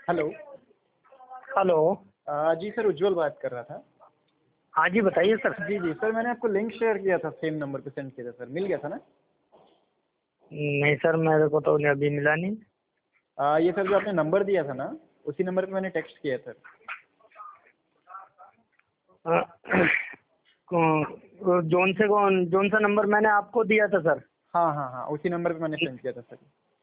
Hello. Hello. जी sir, Ujjwal बात कर रहा था। हाँ जी, बताइए सर। जी जी सर, मैंने आपको लिंक शेयर किया था, सेम नंबर पे सेंड किया था सर, मिल गया था ना? नहीं सर, मेरे को तो अभी मिला नहीं। ये सर जो आपने नंबर दिया था ना, उसी नंबर पे मैंने टेक्स्ट किया सर। अ, जोन सा नंबर मैंने आपको दिया था सर? हाँ हाँ हाँ, उसी नंबर पे मैंने सेंड किया था सर।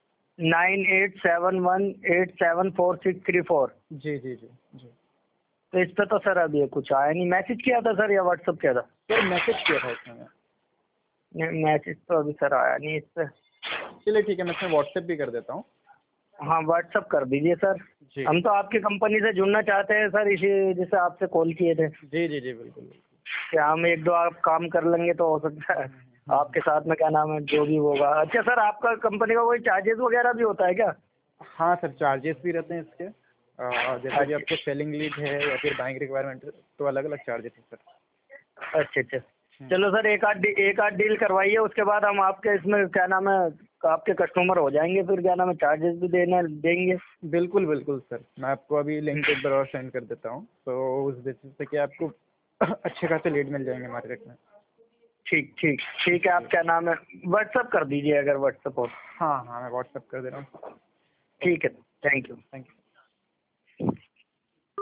9871874634। जी जी जी जी। तो इस पे तो सर अभी कुछ आया नहीं। मैसेज किया था सर या व्हाट्सअप किया था? सर मैसेज किया था इसमें मैं। नहीं, मैसेज तो अभी सर आया नहीं इस पे। चलिए ठीक है, मैं इसमें व्हाट्सएप भी कर देता हूँ। हाँ, व्हाट्सअप कर दीजिए सर। जी हम तो आपकी कंपनी से जुड़ना चाहते हैं सर, इसी जैसे आपसे कॉल किए थे जी जी जी, बिल्कुल बिल्कुल। कि हम एक दो आप काम कर लेंगे तो हो सकता है आपके साथ में क्या नाम है जो भी होगा। अच्छा सर, आपका कंपनी का कोई चार्जेस वगैरह भी होता है क्या? हाँ सर, चार्जेस भी रहते हैं इसके। जैसे कि अच्छा आपको सेलिंग लीड है या फिर बाइंग रिक्वायरमेंट है, तो अलग अलग चार्जेस है सर। अच्छा अच्छा। चलो सर, एक आध डील करवाइए, उसके बाद हम आपके इसमें क्या नाम है आपके कस्टमर हो जाएंगे, फिर क्या नाम है चार्जेस भी देंगे। बिल्कुल बिल्कुल सर, मैं आपको अभी लिंक एक बार और सेंड कर देता हूँ, तो उस बेसिस पे कि आपको अच्छे खासे लीड मिल जाएंगे मार्केट में। ठीक ठीक ठीक है। आप क्या नाम है व्हाट्सअप कर दीजिए अगर व्हाट्सअप हो। हाँ हाँ, मैं व्हाट्सअप कर दे रहा हूँ। ठीक है, थैंक यू। Thank you.